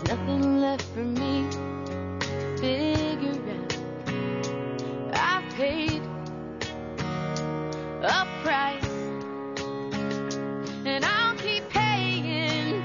nothing left for me to figure out. I've paid a price, and I'll keep paying.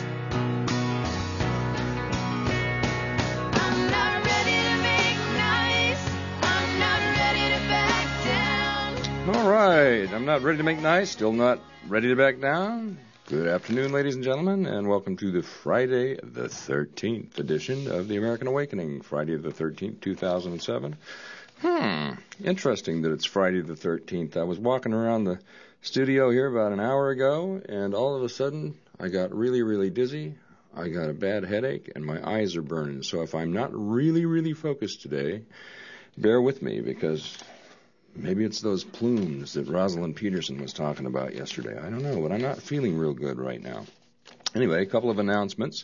I'm not ready to make nice. I'm not ready to back down. All right, I'm not ready to make nice, still not ready to back down. Good afternoon, ladies and gentlemen, and welcome to the Friday the 13th edition of the American Awakening, Friday the 13th, 2007. Interesting that it's Friday the 13th. I was walking around the studio here about an hour ago, and all of a sudden I got really, really dizzy. I got a bad headache, and my eyes are burning. So if I'm not really, really focused today, bear with me, because maybe it's those plumes that Rosalind Peterson was talking about yesterday. I don't know, but I'm not feeling real good right now. Anyway, a couple of announcements.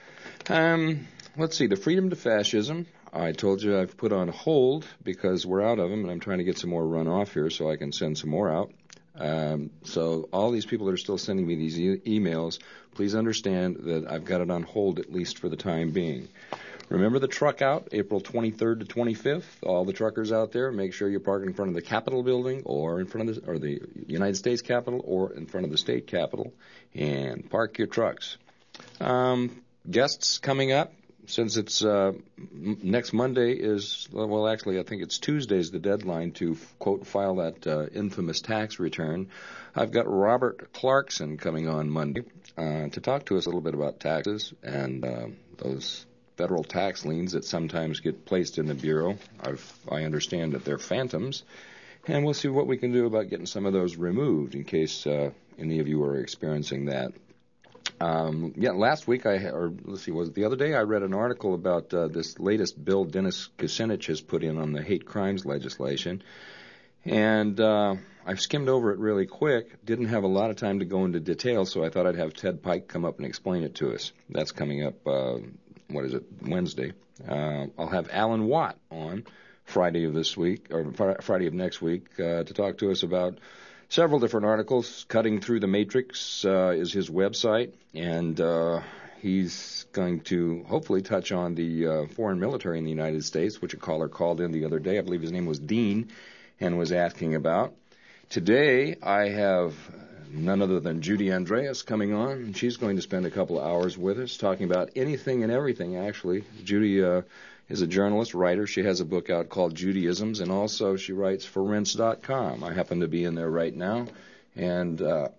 Let's see, the Freedom to Fascism, I told you I've put on hold because we're out of them, and I'm trying to get some more runoff here so I can send some more out. So all these people that are still sending me these emails, please understand that I've got it on hold at least for the time being. Remember the truck out, April 23rd to 25th? All the truckers out there, make sure you park in front of the Capitol building or in front of the United States Capitol or in front of the state Capitol, and park your trucks. Guests coming up, since it's next Monday is, well, actually, I think it's Tuesday is the deadline to, quote, file that infamous tax return. I've got Robert Clarkson coming on Monday to talk to us a little bit about taxes and those federal tax liens that sometimes get placed in the Bureau. I understand that they're phantoms, and we'll see what we can do about getting some of those removed in case any of you are experiencing that. Last week, was it the other day, I read an article about this latest bill Dennis Kucinich has put in on the hate crimes legislation, and I've skimmed over it really quick, didn't have a lot of time to go into detail, so I thought I'd have Ted Pike come up and explain it to us. That's coming up Wednesday. I'll have Alan Watt on Friday of this week, or Friday of next week, to talk to us about several different articles. Cutting Through the Matrix is his website, and he's going to hopefully touch on the foreign military in the United States, which a caller called in the other day. I believe his name was Dean, and was asking about. Today, I have none other than Judy Andreas coming on, and she's going to spend a couple of hours with us talking about anything and everything, actually. Judy is a journalist, writer. She has a book out called Judaisms, and also she writes for Rense.com. I happen to be in there right now, and, I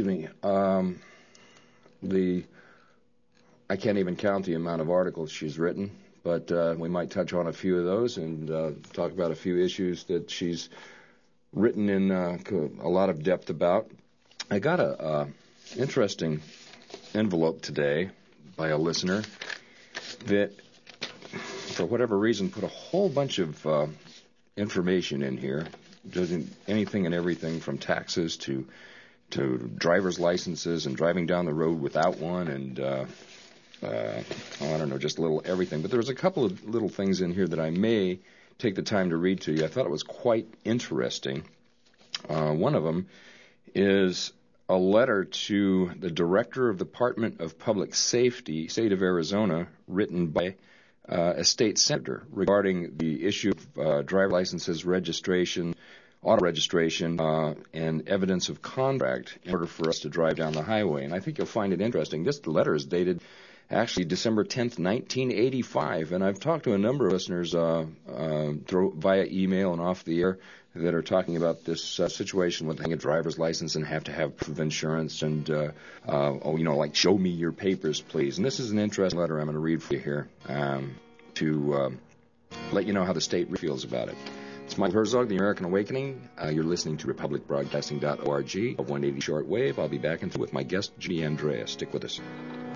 can't even count the amount of articles she's written, but we might touch on a few of those and talk about a few issues that she's written in a lot of depth about. I got a interesting envelope today by a listener that, for whatever reason, put a whole bunch of information in here. Doing anything and everything from taxes to driver's licenses and driving down the road without one, and I don't know, just a little everything. But there was a couple of little things in here that I may take the time to read to you. I thought it was quite interesting. One of them is a letter to the Director of the Department of Public Safety, State of Arizona, written by a state senator regarding the issue of driver licenses, registration, auto registration, and evidence of contract in order for us to drive down the highway. And I think you'll find it interesting. This letter is dated actually December 10th, 1985, and I've talked to a number of listeners via email and off the air that are talking about this situation with having a driver's license and have to have proof of insurance and, like, show me your papers, please. And this is an interesting letter I'm going to read for you here to let you know how the state feels about it. It's Mike Herzog, The American Awakening. You're listening to republicbroadcasting.org, 180 shortwave. I'll be back with my guest, Judy Andreas. Stick with us.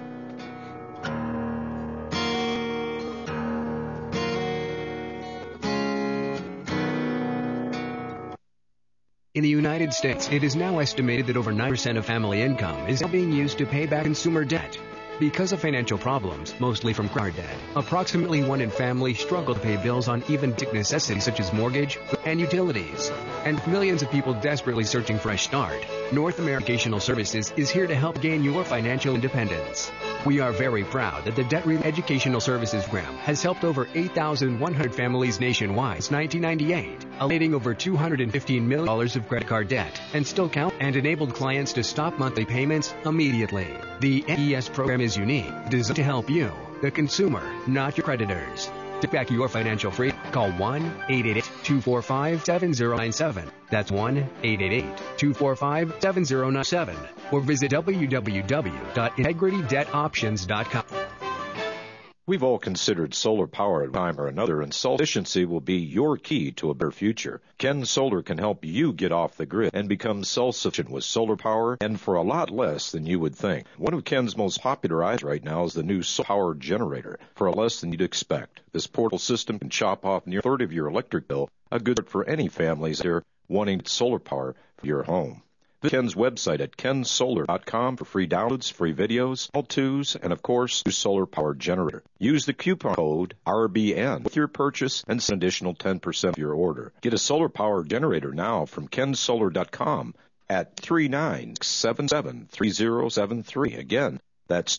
In the United States, it is now estimated that over 9% of family income is now being used to pay back consumer debt. Because of financial problems, mostly from credit card debt, approximately 1 in family struggle to pay bills on even basic necessities such as mortgage and utilities. And millions of people desperately searching for a start, North American Educational Services is here to help gain your financial independence. We are very proud that the Debt Relief Educational Services Program has helped over 8,100 families nationwide since 1998, eliminating over $215 million of credit card debt, and still count, and enabled clients to stop monthly payments immediately. The NES program is unique, designed to help you, the consumer, not your creditors. To back your financial freedom, call 1-888-245-7097. That's 1-888-245-7097. Or visit www.integritydebtoptions.com. We've all considered solar power at one time or another, and solar efficiency will be your key to a better future. Ken Solar can help you get off the grid and become self-sufficient with solar power, and for a lot less than you would think. One of Ken's most popular items right now is the new solar power generator for less than you'd expect. This portable system can chop off near a third of your electric bill, a good start for any families here wanting solar power for your home. Visit Ken's website at kensolar.com for free downloads, free videos, how-tos, and of course, new solar power generator. Use the coupon code RBN with your purchase and send an additional 10% of your order. Get a solar power generator now from kensolar.com at 3977-3073. Again, that's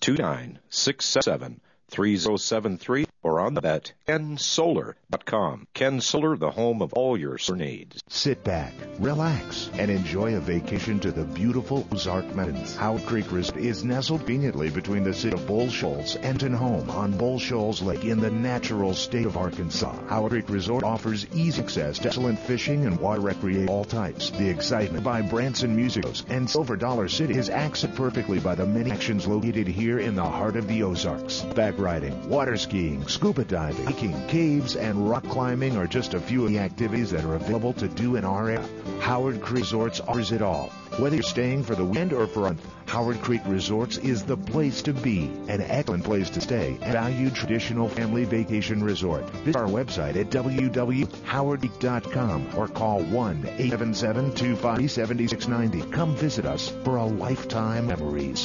2967-3073 or on the web at kensolar.com. Ken Solar, the home of all your solar needs. Sit back, relax, and enjoy a vacation to the beautiful Ozark Mountains. Howard Creek Resort is nestled conveniently between the city of Bull Shoals and Home on Bull Shoals Lake in the natural state of Arkansas. Howard Creek Resort offers easy access to excellent fishing and water recreation of all types. The excitement by Branson Musicos and Silver Dollar City is accessed perfectly by the many actions located here in the heart of the Ozarks. Back riding, water skiing, scuba diving, hiking, caves, and rock climbing are just a few of the activities that are available to do in our area. Howard Creek Resorts offers it all. Whether you're staying for the weekend or for a month, Howard Creek Resorts is the place to be. An excellent place to stay. A valued traditional family vacation resort. Visit our website at www.howardcreek.com or call 1-877-253-7690. Come visit us for a lifetime of memories.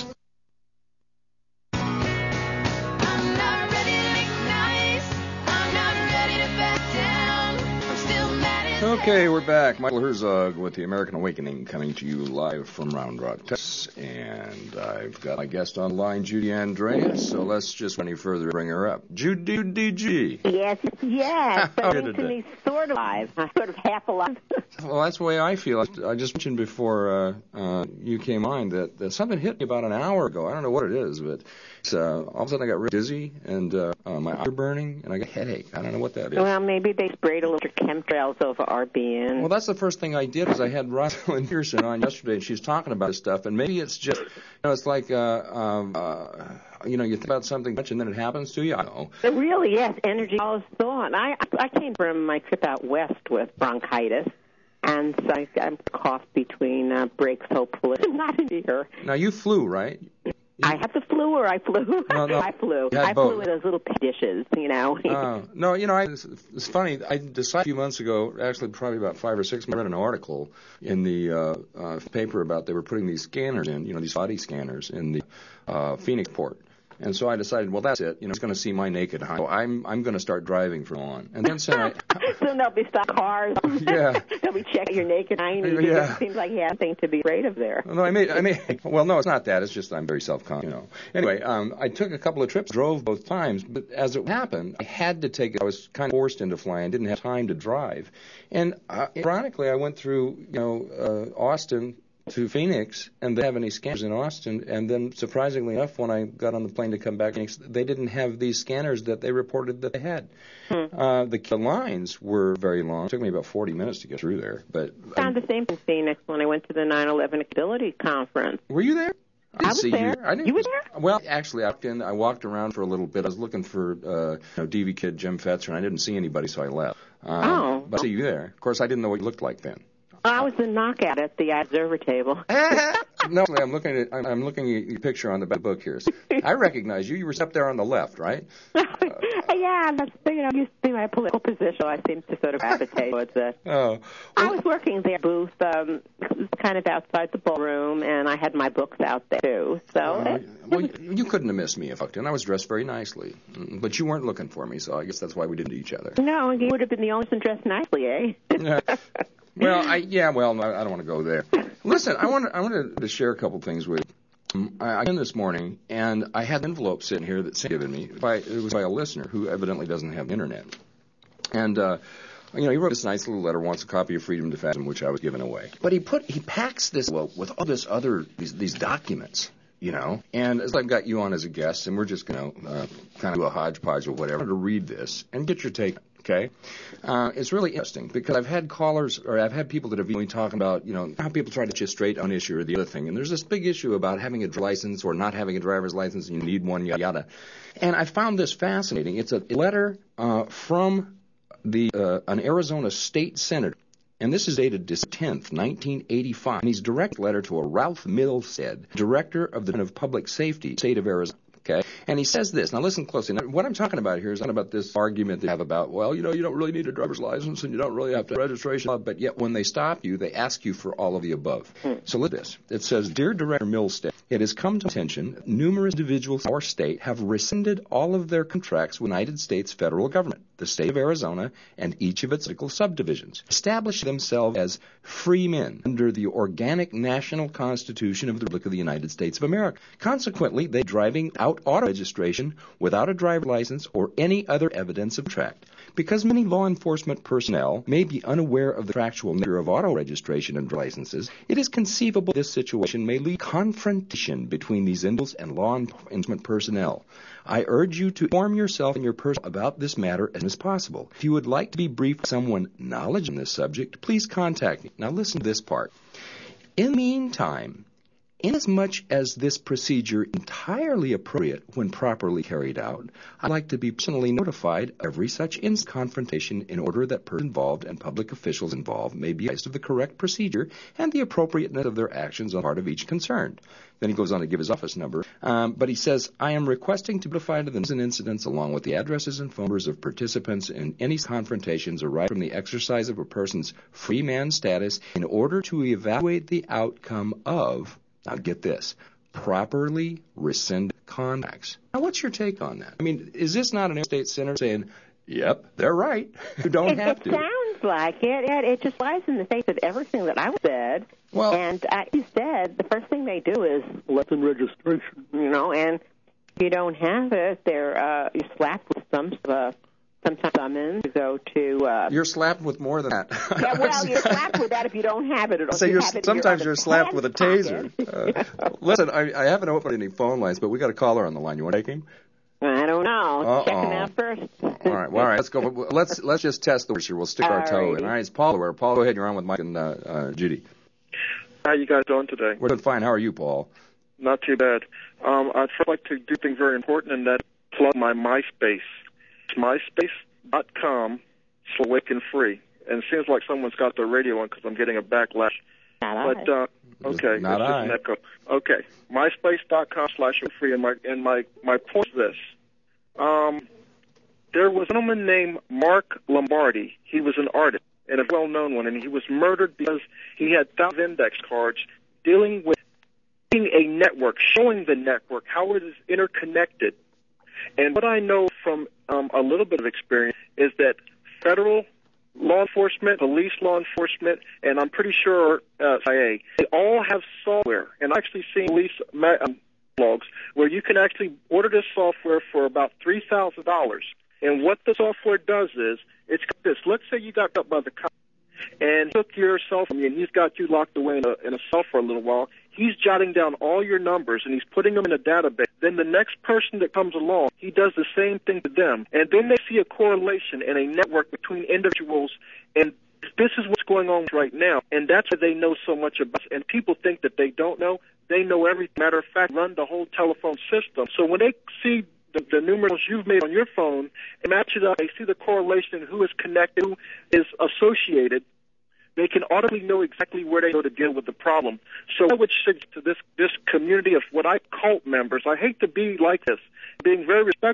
Okay, we're back. Michael Herzog with the American Awakening coming to you live from Round Rock, Texas. And I've got my guest on the line, Judy Andreas. So let's just any further bring her up. Judy G. Yes. How did to me sort of alive, sort of half alive. Well, that's the way I feel. I just mentioned before you came on that something hit me about an hour ago. I don't know what it is, but all of a sudden I got really dizzy and my eyes are burning and I got a headache. I don't know what that is. Well, maybe they sprayed a little chemtrails over RBN. Well, that's the first thing I did is I had Rosalind Pearson on yesterday and she's talking about this stuff. And maybe it's just, it's like, you think about something much and then it happens to you. I don't know. It really is. Energy all is thought. I came from my trip out west with bronchitis. And so I'm coughed between breaks, hopefully. Not in here. Now, you flew, right? I had the flu or I flew? No. I flew. I flew in those little dishes, No, it's funny. I decided a few months ago, actually probably about 5 or 6 months, I read an article in the paper about they were putting these scanners in, these body scanners in the Phoenix port. And so I decided, well, that's it. It's going to see my naked eye. So I'm going to start driving from on. And then soon there'll be stopped cars. Yeah. They'll be checking your naked eye. Yeah. It seems like you have something to be afraid of there. No, well, no, it's not that. It's just I'm very self-conscious, Anyway, I took a couple of trips, drove both times. But as it happened, I had to take it. I was kind of forced into flying. Didn't have time to drive. And ironically, I went through, Austin to Phoenix, and they didn't have any scanners in Austin. And then, surprisingly enough, when I got on the plane to come back to Phoenix, they didn't have these scanners that they reported that they had. The lines were very long. It took me about 40 minutes to get through there. But I found the same in Phoenix when I went to the 9/11 Ability Conference. Were you there? I was there. You were there? Well, actually, I walked around for a little bit. I was looking for, DV Kid Jim Fetzer, and I didn't see anybody, so I left. But I see you there. Of course, I didn't know what you looked like then. I was the knockout at the observer table. No, I'm looking at your picture on the back of the book here. I recognize you. You were up there on the left, right? I Yeah, that's, used to be my political position. I seem to sort of gravitate towards it. Oh. I was working there, booth, it was kind of outside the ballroom, and I had my books out there, too. So well, you couldn't have missed me if I did. I was dressed very nicely. But you weren't looking for me, so I guess that's why we didn't meet each other. No, you would have been the only person dressed nicely, eh? Well, I don't want to go there. Listen, I wanted to share a couple things with you. I came in this morning, and I had an envelope sitting here that Sam given me. It was by a listener who evidently doesn't have the internet. And, he wrote this nice little letter, wants a copy of Freedom to Fathom, which I was giving away. But he packs this envelope with all this these documents, and as I've got you on as a guest, and we're just going to kind of do a hodgepodge or whatever to read this and get your take. Okay, it's really interesting because I've had callers or I've had people that have been talking about, how people try to just straight on issue or the other thing. And there's this big issue about having a license or not having a driver's license and you need one, yada, yada. And I found this fascinating. It's a letter from an Arizona state senator. And this is dated December 10th, 1985. And he's directed a letter to a Ralph Milstead, director of the Department of Public Safety, state of Arizona. Okay, and he says this. Now listen closely. Now, what I'm talking about here is not about this argument they have about, you don't really need a driver's license and you don't really have to registration, but yet when they stop you, they ask you for all of the above. So look at this. It says, Dear Director Milstead, it has come to attention that numerous individuals in our state have rescinded all of their contracts with the United States federal government, the state of Arizona, and each of its political subdivisions, establishing themselves as free men under the organic national constitution of the Republic of the United States of America. Consequently, they're driving out auto registration without a driver's license or any other evidence of tract. Because many law enforcement personnel may be unaware of the factual nature of auto registration and licenses, it is conceivable this situation may lead to confrontation between these individuals and law enforcement personnel. I urge you to inform yourself and your person about this matter as soon as possible. If you would like to be briefed with someone knowledgeable on this subject, please contact me. Now listen to this part. In the meantime, inasmuch as this procedure is entirely appropriate when properly carried out, I'd like to be personally notified of every such confrontation in order that persons involved and public officials involved may be advised of the correct procedure and the appropriateness of their actions on the part of each concerned. Then he goes on to give his office number. But he says, I am requesting to be notified of the incidents along with the addresses and phone numbers of participants in any confrontations arising from the exercise of a person's free man status in order to evaluate the outcome of, now get this, properly rescinded contracts. Now, what's your take on that? I mean, is this not an state senator saying, yep, they're right, you don't have to? It sounds like it. It just lies in the face of everything that I said. Well, and you said the first thing they do is lessen registration, and if you don't have it, you're slapped with sometimes summons to go to... you're slapped with more than that. Yeah, well, you're slapped with that if you don't have it. Sometimes you're slapped with a taser. Listen, I haven't opened any phone lines, but we got a caller on the line. You want to take him? I don't know. Check him out first. All right, let's go. Let's just test the words here. We'll stick our toe in. All right, it's Paul. Paul, go ahead. You're on with Mike and Judy. How you guys doing today? We're doing fine. How are you, Paul? Not too bad. I'd first like to do something very important, and that plug my MySpace. It's myspace.com/awakenfree. And it seems like someone's got their radio on because I'm getting a backlash. Not okay. Not it's just an echo. Okay. myspace.com/free. And my point is this. There was a gentleman named Mark Lombardi. He was an artist and a well-known one, and he was murdered because he had thousands of index cards dealing with a network, showing the network, how it is interconnected. And what I know from a little bit of experience is that federal law enforcement, police law enforcement, and I'm pretty sure CIA, they all have software. And I've actually seen police blogs where you can actually order this software for about $3,000. And what the software does is, it's this. Let's say you got up by the cop and took your cell phone and he's got you locked away in a cell for a little while. He's jotting down all your numbers and he's putting them in a database. Then the next person that comes along, he does the same thing to them. And then they see a correlation and a network between individuals, and this is what's going on right now. And that's why they know so much about it. And people think that they don't know. They know everything. Matter of fact, run the whole telephone system. So when they see the numerals you've made on your phone and match it up, they see the correlation, who is connected, who is associated, they can automatically know exactly where they go to deal with the problem. So I would suggest to this community of what I cult members, I hate to be like this, being very respectful,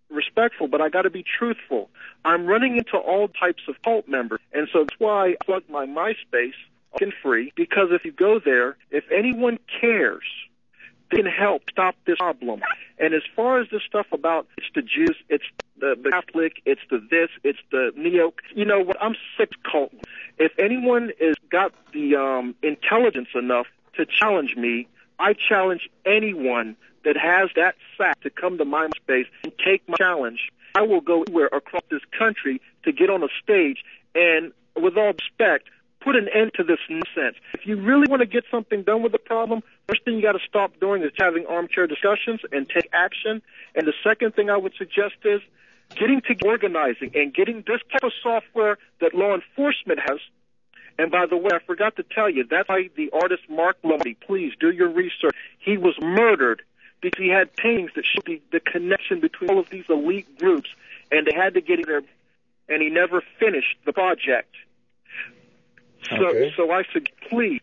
respectful, but I got to be truthful. I'm running into all types of cult members, and so that's why I plugged my MySpace in free, because if you go there, if anyone cares, they can help stop this problem. And as far as this stuff about it's the Jews, it's the Catholic, it's the this, it's the neo, you know what, I'm sick of cult. If anyone has got the intelligence enough to challenge me, I challenge anyone that has that sack to come to my space and take my challenge. I will go anywhere across this country to get on a stage and, with all respect, put an end to this nonsense. If you really want to get something done with the problem, first thing you got to stop doing is having armchair discussions and take action. And the second thing I would suggest is getting to organizing and getting this type of software that law enforcement has. And by the way, I forgot to tell you, that's why the artist Mark Lombardi, please do your research. He was murdered because he had paintings that showed the connection between all of these elite groups, and they had to get in there, and he never finished the project. So I said, please,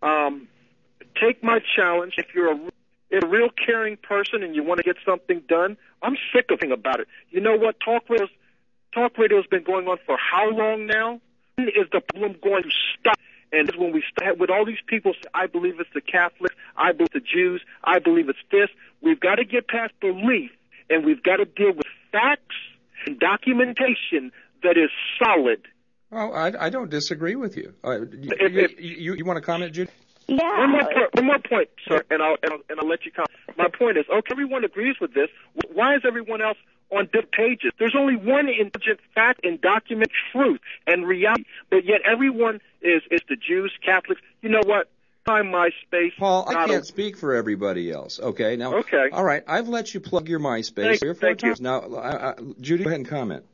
take my challenge. If you're a real caring person and you want to get something done, I'm sick of thinking about it. You know what? Talk radio's been going on for how long now? When is the problem going to stop? And this is when we start with all these people say, I believe it's the Catholics, I believe it's the Jews, I believe it's this. We've got to get past belief, and we've got to deal with facts and documentation that is solid. Oh, I don't disagree with you. You want to comment, Judy? Yeah. One more point, sir, and I'll let you comment. My point is, okay, everyone agrees with this. Why is everyone else on different pages? There's only one intelligent fact and document truth and reality, but yet everyone is the Jews, Catholics. You know what? Find MySpace. Paul, I can't speak for everybody else. Okay, now. Okay. All right, I've let you plug your MySpace 3 or 4 times. Now, Judy, go ahead and comment.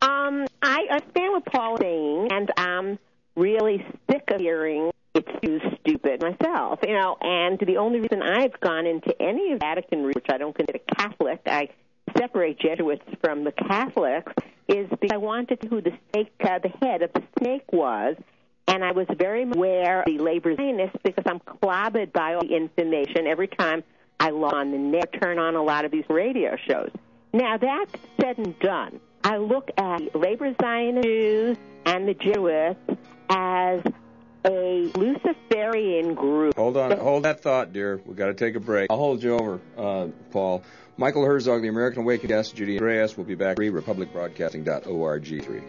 I stand with Paul saying, and I'm really sick of hearing it's too stupid myself, you know, and the only reason I've gone into any Vatican research, I don't consider Catholic, I separate Jesuits from the Catholics, is because I wanted to know who the head of the snake was, and I was very aware of the labor Zionists because I'm clobbered by all the information every time I log on the net, turn on a lot of these radio shows. Now, that's said and done. I look at labor Zionist Jews and the Jesuits as a Luciferian group. Hold that thought, dear. We've got to take a break. I'll hold you over, Paul. Michael Herzog, the American Awakened guest, Judy Andreas will be back. republicbroadcasting.org. 3.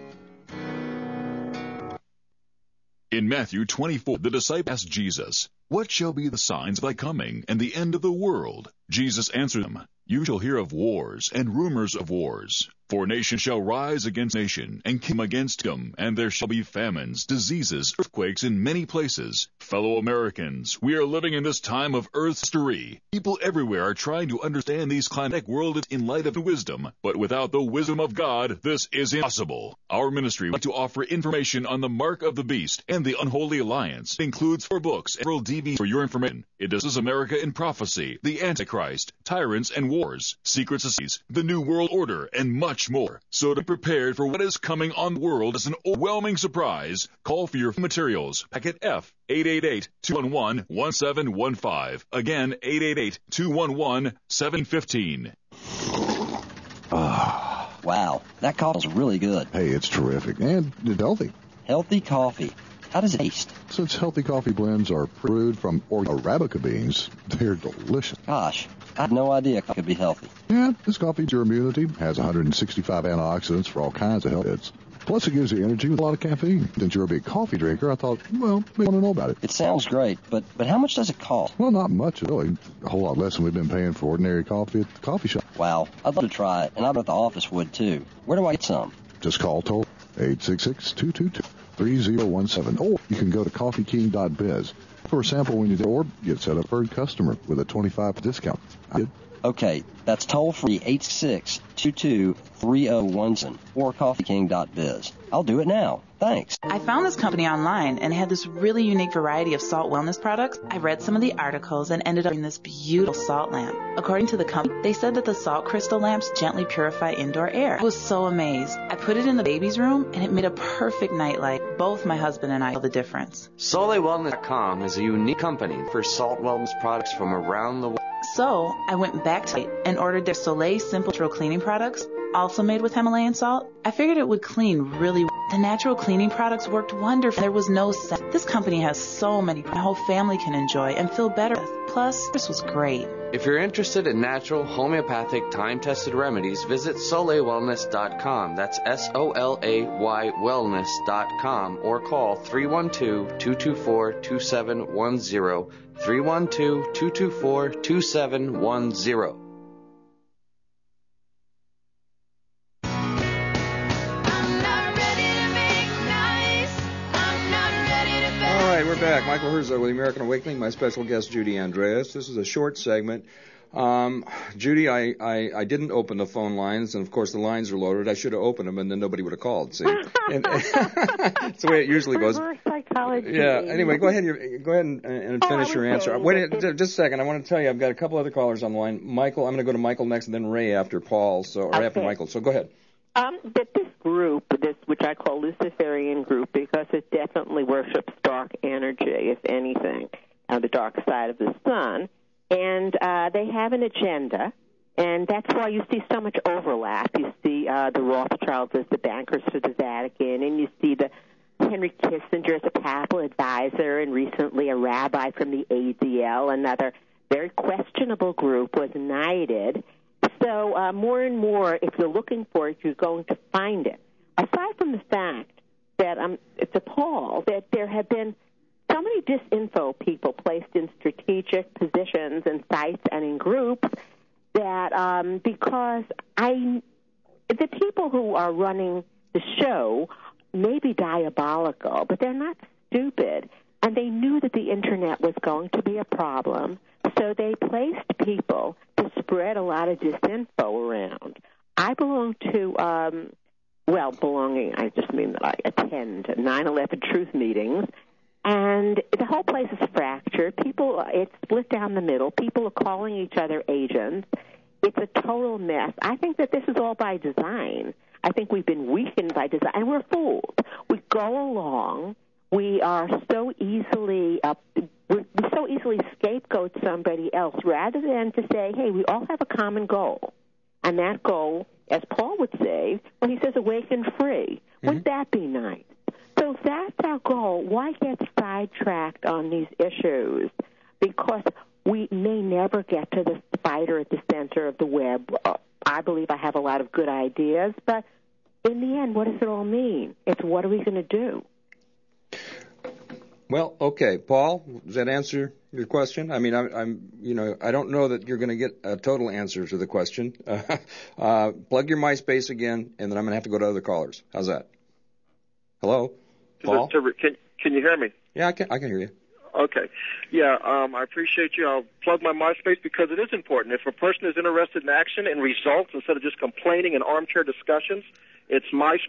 In Matthew 24, the disciples asked Jesus, "What shall be the signs of thy coming and the end of the world?" Jesus answered them, "You shall hear of wars and rumors of wars. For nation shall rise against nation, and kingdom against kingdom, and there shall be famines, diseases, earthquakes in many places. Fellow Americans, we are living in this time of earth's history. People everywhere are trying to understand these climatic worlds in light of wisdom, but without the wisdom of God, this is impossible. Our ministry would like to offer information on the mark of the beast and the unholy alliance. It includes 4 books and several DVDs for your information. It discusses America in prophecy, the Antichrist, tyrants and wars, secret societies, the New World Order, and much more. So to be prepared for what is coming on the world as an overwhelming surprise, call for your materials. Packet F, 888-211-1715. Again, 888-211-715. Wow, that coffee's really good. Hey, it's terrific. And it's healthy. Healthy coffee. How does it taste? Since healthy coffee blends are brewed from Arabica beans, they're delicious. Gosh, I had no idea coffee could be healthy. Yeah, this coffee's your immunity, has 165 antioxidants for all kinds of health benefits. Plus, it gives you energy with a lot of caffeine. Since you're a big coffee drinker, I thought, well, we want to know about it. It sounds great, but how much does it cost? Well, not much, really. A whole lot less than we've been paying for ordinary coffee at the coffee shop. Wow, I'd love to try it, and I bet the office would, too. Where do I get some? Just call toll 866-222-3017. Or you can go to coffeeking.biz for a sample when you do, or get set up for a customer with a 25% discount. I did. Okay, that's toll-free 866-22-3017 or coffeeking.biz. I'll do it now. Thanks. I found this company online and had this really unique variety of salt wellness products. I read some of the articles and ended up in this beautiful salt lamp. According to the company, they said that the salt crystal lamps gently purify indoor air. I was so amazed. I put it in the baby's room and it made a perfect nightlight. Both my husband and I feel the difference. SoleWellness.com is a unique company for salt wellness products from around the world. So I went back to it and ordered their Soleil Simple Natural Cleaning products, also made with Himalayan salt. I figured it would clean really well. The natural cleaning products worked wonderfully. There was no scent. This company has so many my whole family can enjoy and feel better with. Plus, this was great. If you're interested in natural, homeopathic, time-tested remedies, visit SoleilWellness.com. That's SOLAY wellness.com or call 312-224-2710. 312-224-2710. All right, we're back. Michael Herzog with the American Awakening. My special guest, Judy Andreas. This is a short segment. Judy, I didn't open the phone lines, and of course the lines are loaded. I should have opened them, and then nobody would have called. See, it's the way it usually goes. Reverse psychology. Yeah. Anyway, go ahead and finish your answer. Wait, just a second. I want to tell you, I've got a couple other callers on the line. Michael, I'm going to go to Michael next, and then Ray after Paul. After Michael. So go ahead. That this group, which I call Luciferian group, because it definitely worships dark energy, if anything, on the dark side of the sun. And they have an agenda, and that's why you see so much overlap. You see the Rothschilds as the bankers for the Vatican, and you see the Henry Kissinger as a papal advisor, and recently a rabbi from the ADL, another very questionable group, was knighted. So more and more, if you're looking for it, you're going to find it. Aside from the fact that it's appalled that there have been so many disinfo people placed in strategic positions and sites and in groups that because the people who are running the show may be diabolical, but they're not stupid. And they knew that the Internet was going to be a problem, so they placed people to spread a lot of disinfo around. I belong to, belonging, I just mean that I attend 9/11 truth meetings, and the whole place is fractured. It's split down the middle. People are calling each other agents. It's a total mess. I think that this is all by design. I think we've been weakened by design, and we're fooled. We go along. We are so easily we so easily scapegoat somebody else rather than to say, hey, we all have a common goal. And that goal, as Paul would say, when he says awaken free, wouldn't that be nice? So if that's our goal, why get sidetracked on these issues? Because we may never get to the spider at the center of the web. I believe I have a lot of good ideas, but in the end, what does it all mean? It's what are we going to do? Well, okay, Paul, does that answer your question? I mean, I don't know that you're going to get a total answer to the question. Plug your MySpace again, and then I'm going to have to go to other callers. How's that? Hello, Paul. Can you hear me? Yeah, I can hear you. Okay. Yeah, I appreciate you. I'll plug my MySpace because it is important. If a person is interested in action and results instead of just complaining and armchair discussions, it's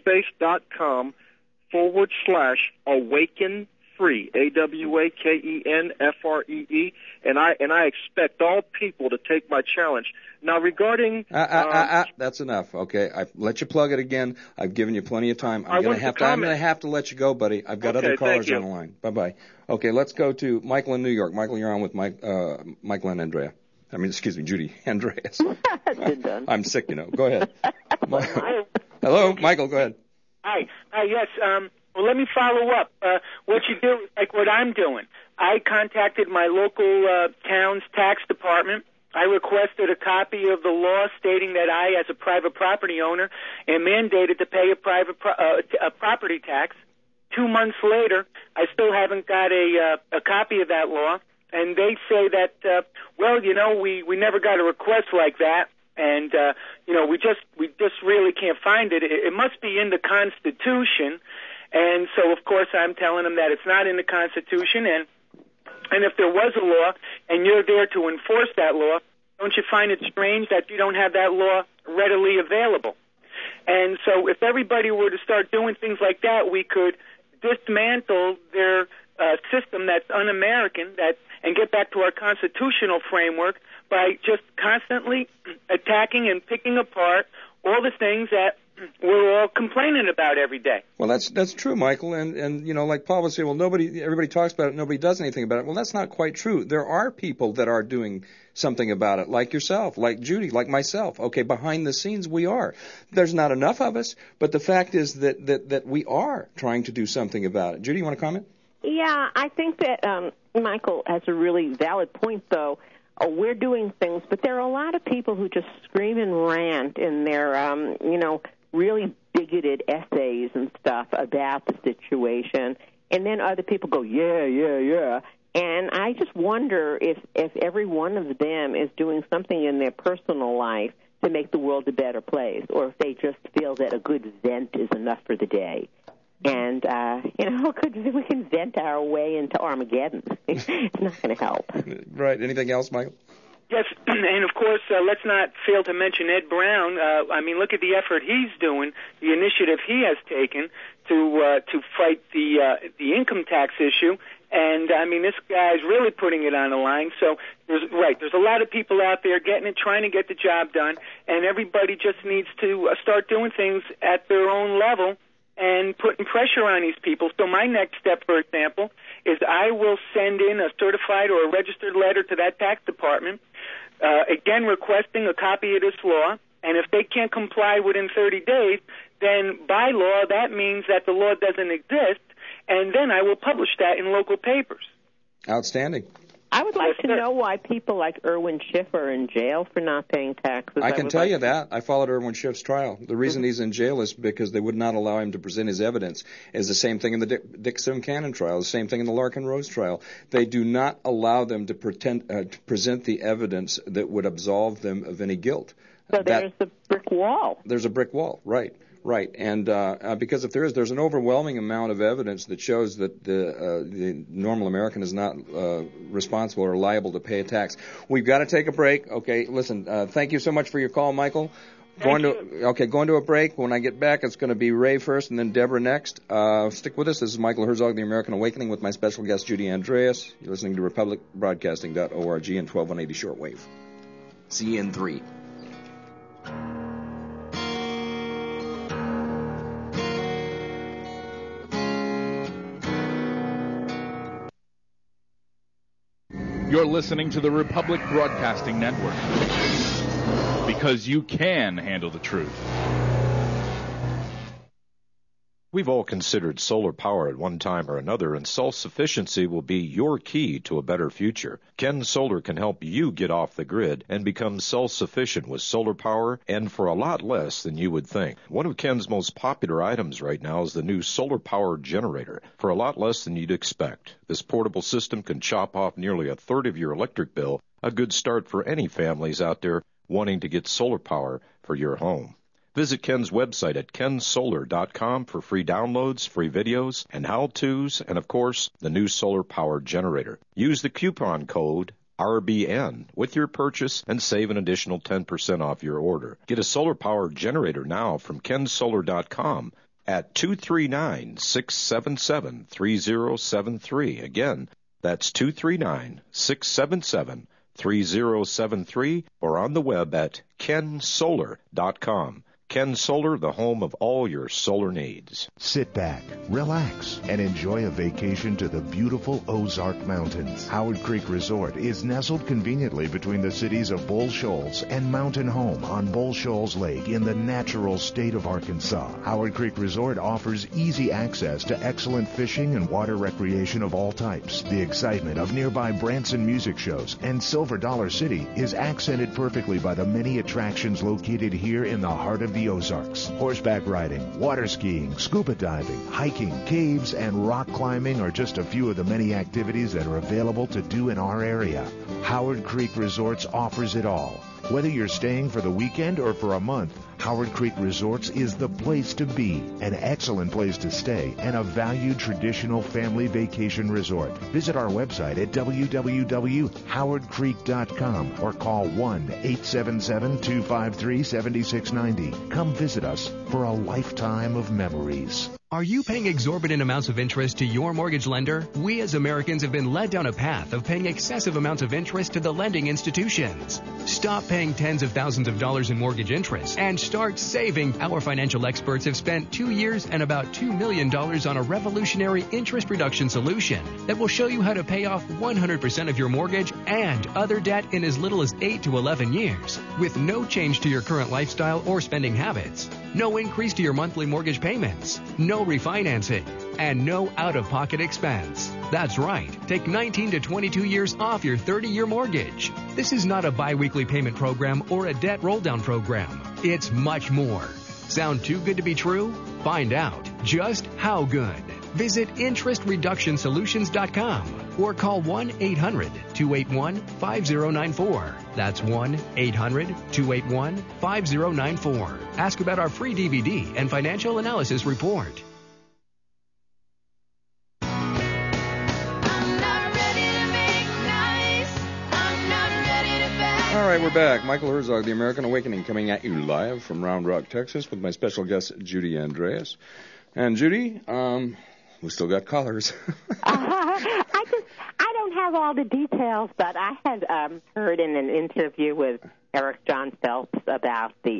myspace.com/awaken free, AWAKENFREE, and I expect all people to take my challenge. Now, regarding that's enough. Okay, I've let you plug it again. I've given you plenty of time. I'm going to have to let you go, buddy. I've got other callers on the line. Bye. Okay, let's go to Michael in New York. Michael, you're on with Michael and Andrea. Judy Andreas. I'm sick, Go ahead. Hello, Michael. Go ahead. Hi. Yes. Well, let me follow up. What you do, like what I'm doing. I contacted my local town's tax department. I requested a copy of the law stating that I, as a private property owner, am mandated to pay a property tax. 2 months later, I still haven't got a copy of that law, and they say that, we never got a request like that, and we just really can't find it. It must be in the Constitution. And so, of course, I'm telling them that it's not in the Constitution, and if there was a law and you're there to enforce that law, don't you find it strange that you don't have that law readily available? And so if everybody were to start doing things like that, we could dismantle their system that's un-American and get back to our constitutional framework by just constantly attacking and picking apart all the things that we're all complaining about every day. Well, that's true, Michael. And you know, like Paul would say, well, everybody talks about it, nobody does anything about it. Well, that's not quite true. There are people that are doing something about it, like yourself, like Judy, like myself. Okay, behind the scenes we are. There's not enough of us, but the fact is that we are trying to do something about it. Judy, you want to comment? Yeah, I think that Michael has a really valid point, though. We're doing things, but there are a lot of people who just scream and rant in their, really bigoted essays and stuff about the situation, and then other people go, yeah. And I just wonder if every one of them is doing something in their personal life to make the world a better place, or if they just feel that a good vent is enough for the day. And, we can vent our way into Armageddon. It's not going to help. Right. Anything else, Michael? Yes, and of course, let's not fail to mention Ed Brown. Look at the effort he's doing, the initiative he has taken to fight the income tax issue. And, this guy's really putting it on the line. So, there's a lot of people out there trying to get the job done, and everybody just needs to start doing things at their own level and putting pressure on these people. So my next step, for example, is I will send in a certified or a registered letter to that tax department, again requesting a copy of this law, and if they can't comply within 30 days, then by law that means that the law doesn't exist, and then I will publish that in local papers. Outstanding. I would like to know why people like Irwin Schiff are in jail for not paying taxes. I can tell you that. I followed Irwin Schiff's trial. The reason he's in jail is because they would not allow him to present his evidence. It's the same thing in the Dick Cannon trial, the same thing in the Larkin Rose trial. They do not allow them to present the evidence that would absolve them of any guilt. So there's the brick wall. There's a brick wall, right. Right, and because if there's an overwhelming amount of evidence that shows that the normal American is not responsible or liable to pay a tax. We've got to take a break. Okay, listen, thank you so much for your call, Michael. Going to a break. When I get back, it's going to be Ray first and then Deborah next. Stick with us. This is Michael Herzog, The American Awakening, with my special guest, Judy Andreas. You're listening to republicbroadcasting.org and 1280 shortwave. See you in 3. You're listening to the Republic Broadcasting Network, because you can handle the truth. We've all considered solar power at one time or another, and self-sufficiency will be your key to a better future. Ken Solar can help you get off the grid and become self-sufficient with solar power, and for a lot less than you would think. One of Ken's most popular items right now is the new solar power generator, for a lot less than you'd expect. This portable system can chop off nearly a third of your electric bill, a good start for any families out there wanting to get solar power for your home. Visit Ken's website at kensolar.com for free downloads, free videos, and how-tos, and of course, the new solar power generator. Use the coupon code RBN with your purchase and save an additional 10% off your order. Get a solar power generator now from kensolar.com at 239-677-3073. Again, that's 239-677-3073, or on the web at kensolar.com. Ken Solar, the home of all your solar needs. Sit back, relax, and enjoy a vacation to the beautiful Ozark Mountains. Howard Creek Resort is nestled conveniently between the cities of Bull Shoals and Mountain Home on Bull Shoals Lake in the natural state of Arkansas. Howard Creek Resort offers easy access to excellent fishing and water recreation of all types. The excitement of nearby Branson music shows and Silver Dollar City is accented perfectly by the many attractions located here in the heart of the Ozarks. Horseback riding, water skiing, scuba diving, hiking, caves, and rock climbing are just a few of the many activities that are available to do in our area. Howard Creek Resorts offers it all. Whether you're staying for the weekend or for a month, Howard Creek Resorts is the place to be, an excellent place to stay, and a valued traditional family vacation resort. Visit our website at www.howardcreek.com or call 1-877-253-7690. Come visit us for a lifetime of memories. Are you paying exorbitant amounts of interest to your mortgage lender? We as Americans have been led down a path of paying excessive amounts of interest to the lending institutions. Stop paying tens of thousands of dollars in mortgage interest and Start saving. Our financial experts have spent 2 years and about $2 million on a revolutionary interest reduction solution that will show you how to pay off 100% of your mortgage and other debt in as little as 8 to 11 years, with no change to your current lifestyle or spending habits, no increase to your monthly mortgage payments, no refinancing, and no out-of-pocket expense. That's right. Take 19 to 22 years off your 30-year mortgage. This is not a bi-weekly payment program or a debt roll-down program. It's much more. Sound too good to be true? Find out just how good. Visit interestreductionsolutions.com or call 1-800-281-5094. That's 1-800-281-5094. Ask about our free DVD and financial analysis report. All right, we're back. Michael Herzog, The American Awakening, coming at you live from Round Rock, Texas, with my special guest, Judy Andreas. And Judy, we still got callers. I don't have all the details, but I had heard in an interview with Eric John Phelps about the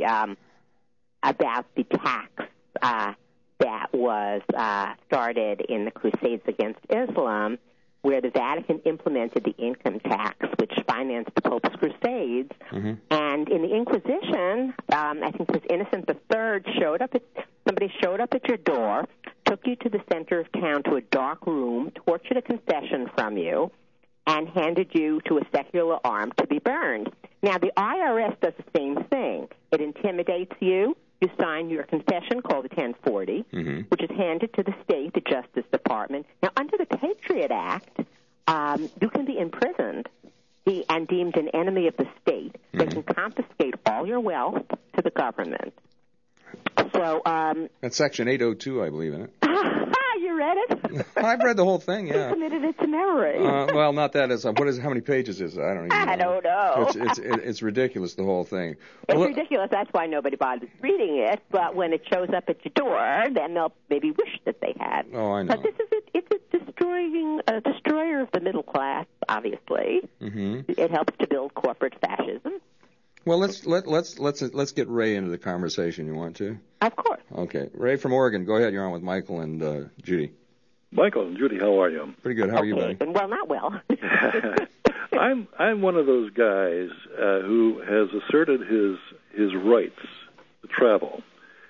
tax that was started in the Crusades Against Islam, where the Vatican implemented the income tax, which financed the Pope's Crusades. Mm-hmm. And in the Inquisition, I think it was Innocent III somebody showed up at your door, took you to the center of town to a dark room, tortured a confession from you, and handed you to a secular arm to be burned. Now, the IRS does the same thing. It intimidates you. You sign your confession, called the 1040, mm-hmm. which is handed to the state, the Justice Department. Now, under the Patriot Act, you can be imprisoned and deemed an enemy of the state. Mm-hmm. They can confiscate all your wealth to the government. So that's Section 802, I believe, isn't it? You read it? I've read the whole thing, yeah. You committed it to memory. Well, not that. How many pages is it? I don't even know. I don't know. It's ridiculous, the whole thing. It's ridiculous. That's why nobody bothers reading it. But when it shows up at your door, then they'll maybe wish that they had. Oh, I know. But it's a destroyer of the middle class, obviously. Mm-hmm. It helps to build corporate fascism. Well, let's get Ray into the conversation. You want to? Of course. Okay, Ray from Oregon. Go ahead. You're on with Michael and Judy. Michael and Judy, how are you? Pretty good. How are you, buddy? Well, not well. I'm one of those guys who has asserted his rights to travel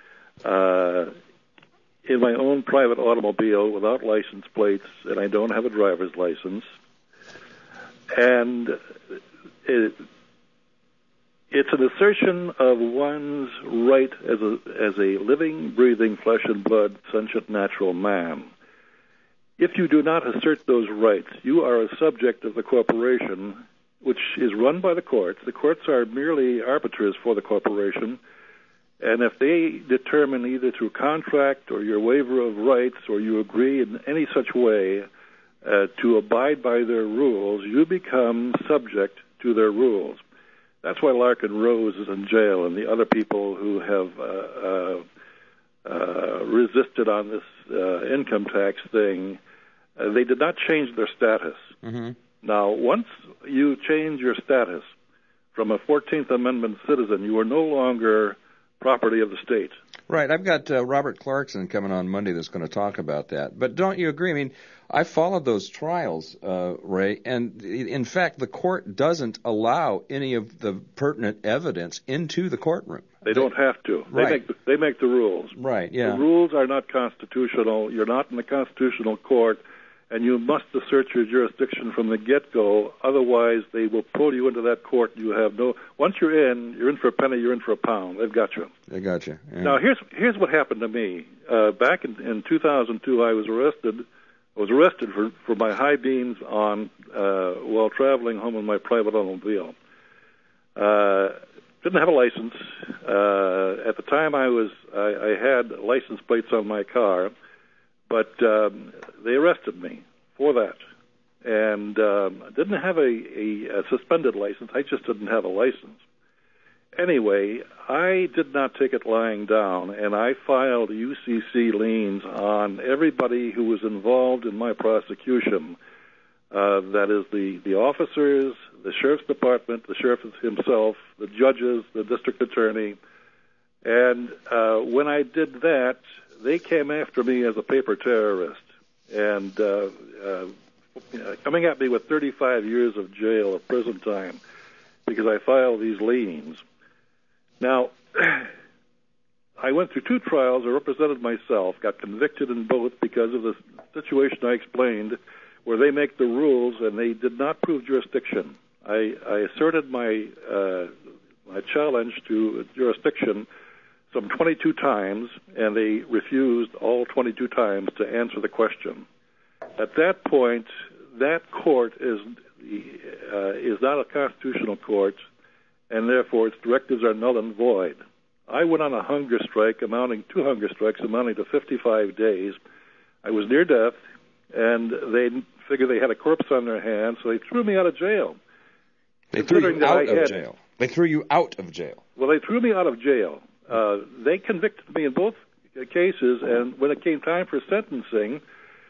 in my own private automobile without license plates, and I don't have a driver's license. And it's an assertion of one's right as a living, breathing, flesh and blood, sentient, natural man. If you do not assert those rights, you are a subject of the corporation, which is run by the courts. The courts are merely arbiters for the corporation, and if they determine either through contract or your waiver of rights or you agree in any such way to abide by their rules, you become subject to their rules. That's why Larkin Rose is in jail, and the other people who have resisted on this income tax thing, they did not change their status. Mm-hmm. Now, once you change your status from a 14th Amendment citizen, you are no longer property of the state. Right. I've got Robert Clarkson coming on Monday that's going to talk about that. But don't you agree? I mean, I followed those trials, Ray, and in fact, the court doesn't allow any of the pertinent evidence into the courtroom. They don't have to. Right. They make the rules. Right, yeah. The rules are not constitutional. You're not in the constitutional court, and you must assert your jurisdiction from the get-go. Otherwise, they will pull you into that court. You have no. Once you're in for a penny, you're in for a pound. They've got you. They got you. Yeah. Now, here's what happened to me. Back in 2002, I was arrested. I was arrested for my high beams on while traveling home in my private automobile. Didn't have a license. At the time, I had license plates on my car, but they arrested me for that. And I didn't have a suspended license. I just didn't have a license. Anyway, I did not take it lying down, and I filed UCC liens on everybody who was involved in my prosecution. That is the officers, the sheriff's department, the sheriff himself, the judges, the district attorney, And when I did that, they came after me as a paper terrorist, and coming at me with 35 years of jail or prison time because I filed these liens. Now, I went through 2 trials. I represented myself, got convicted in both because of the situation I explained, where they make the rules and they did not prove jurisdiction. I asserted my challenge to jurisdiction some 22 times, and they refused all 22 times to answer the question. At that point, that court is not a constitutional court, and therefore its directives are null and void. I went on a hunger strike, 2 hunger strikes amounting to 55 days. I was near death, and they figured they had a corpse on their hands, so they threw me out of jail. They threw you out of jail. They threw you out of jail. Well, they threw me out of jail. They convicted me in both cases, and when it came time for sentencing,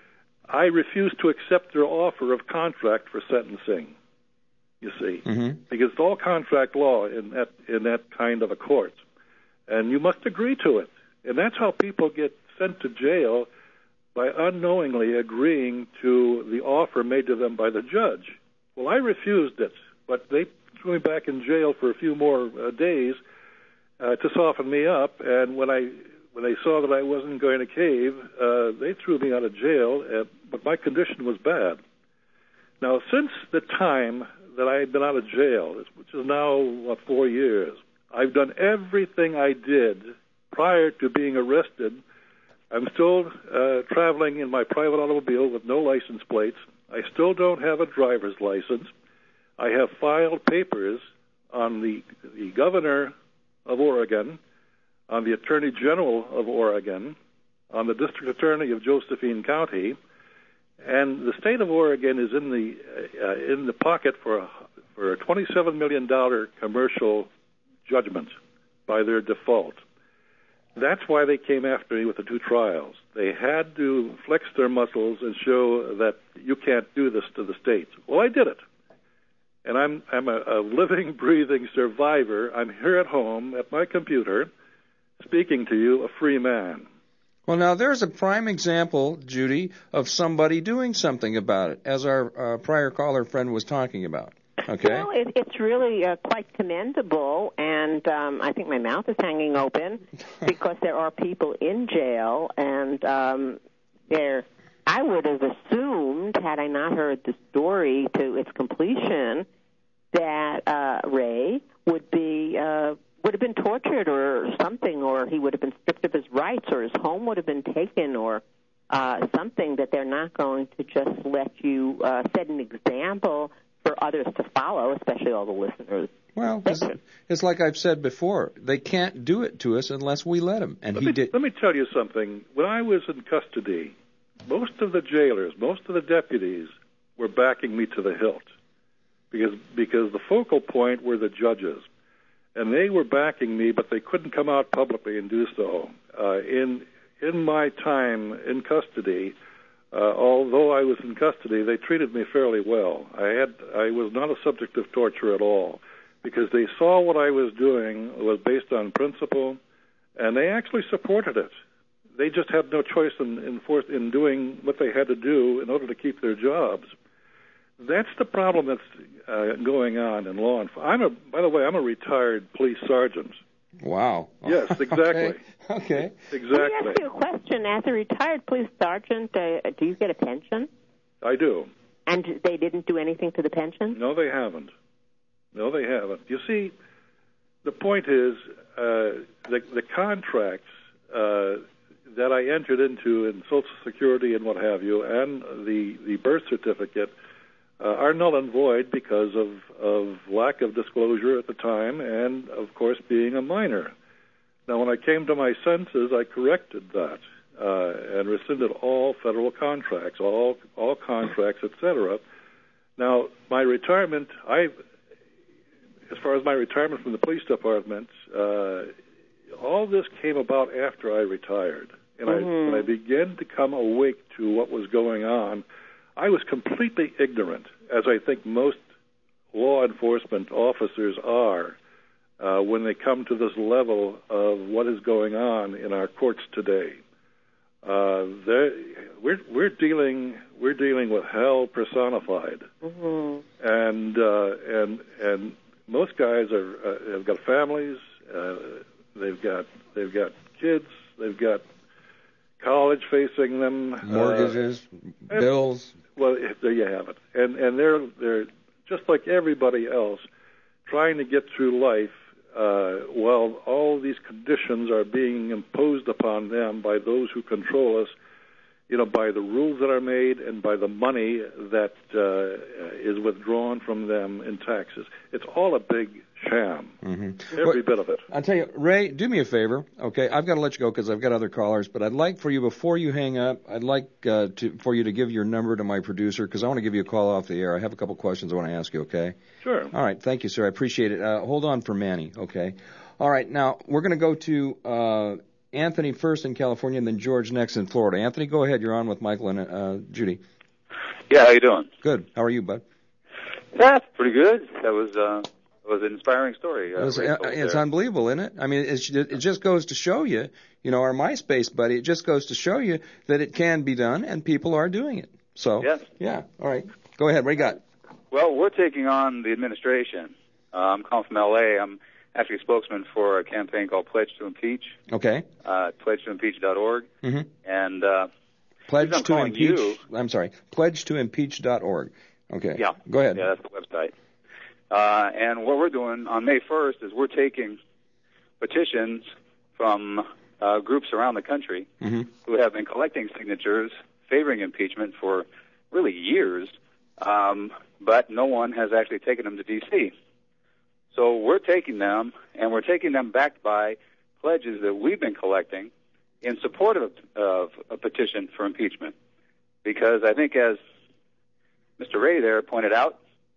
I refused to accept their offer of contract for sentencing, you see, because it's all contract law in that kind of a court, and you must agree to it. And that's how people get sent to jail, by unknowingly agreeing to the offer made to them by the judge. Well, I refused it, but they threw me back in jail for a few more days to soften me up, and when they saw that I wasn't going to cave, they threw me out of jail, but my condition was bad. Now, since the time that I had been out of jail, which is now 4 years, I've done everything I did prior to being arrested. I'm still traveling in my private automobile with no license plates. I still don't have a driver's license. I have filed papers on the governor of Oregon, on the Attorney General of Oregon, on the District Attorney of Josephine County, and the state of Oregon is in the pocket for a $27 million commercial judgment by their default. That's why they came after me with the 2 trials. They had to flex their muscles and show that you can't do this to the state. Well, I did it. And I'm a living, breathing survivor. I'm here at home at my computer speaking to you, a free man. Well, now there's a prime example, Judy, of somebody doing something about it, as our prior caller friend was talking about. Okay. Well, it's really quite commendable, and I think my mouth is hanging open because there are people in jail, and I would have assumed, had I not heard the story to its completion, that Ray would have been tortured or something, or he would have been stripped of his rights, or his home would have been taken, or something, that they're not going to just let you set an example for others to follow, especially all the listeners. Well, it's like I've said before. They can't do it to us unless we let them. And Let me tell you something. When I was in custody, most of the jailers, most of the deputies were backing me to the hilt because the focal point were the judges. And they were backing me, but they couldn't come out publicly and do so. In my time in custody, although I was in custody, they treated me fairly well. I was not a subject of torture at all because they saw what I was doing was based on principle, and they actually supported it. They just had no choice in doing what they had to do in order to keep their jobs. That's the problem that's going on in law enforcement. By the way, I'm a retired police sergeant. Wow. Yes, exactly. Okay. Exactly. Let me ask you a question. As a retired police sergeant, do you get a pension? I do. And they didn't do anything to the pension? No, they haven't. You see, the point is the contracts that I entered into in Social Security and what have you, and the birth certificate are null and void because of lack of disclosure at the time and, of course, being a minor. Now, when I came to my senses, I corrected that and rescinded all federal contracts, all contracts, etc. Now, my retirement, as far as my retirement from the police department, all this came about after I retired. And when I began to come awake to what was going on, I was completely ignorant, as I think most law enforcement officers are, when they come to this level of what is going on in our courts today. We're dealing with hell personified, and most guys have got families, they've got kids, they've got college facing them, mortgages, bills. Well, there you have it, and they're just like everybody else, trying to get through life. While all these conditions are being imposed upon them by those who control us, by the rules that are made and by the money that is withdrawn from them in taxes. It's all a big sham, every bit of it. I'll tell you, Ray, do me a favor, okay? I've got to let you go because I've got other callers, but I'd like for you, before you hang up, I'd like for you to give your number to my producer because I want to give you a call off the air. I have a couple questions I want to ask you, okay? Sure. All right, thank you, sir. I appreciate it. Hold on for Manny, okay? All right, now we're going to go to Anthony first in California and then George next in Florida. Anthony, go ahead. You're on with Michael and Judy. Yeah, how you doing? Good. How are you, bud? That's pretty good. That was an inspiring story. It's unbelievable, isn't it? I mean, it just goes to show you, our MySpace buddy, it just goes to show you that it can be done and people are doing it. So, yes. Yeah. All right. Go ahead. What do you got? Well, we're taking on the administration. I'm calling from L.A. I'm actually a spokesman for a campaign called Pledge to Impeach. Okay. PledgeToImpeach.org. Mm-hmm. And Pledge to Impeach. I'm sorry. PledgeToImpeach.org. Okay. Yeah. Go ahead. Yeah, that's the website. And what we're doing on May 1st is we're taking petitions from groups around the country who have been collecting signatures favoring impeachment for really years, but no one has actually taken them to D.C. So we're taking them, and we're taking them backed by pledges that we've been collecting in support of a petition for impeachment. Because I think, as Mr. Ray there pointed out,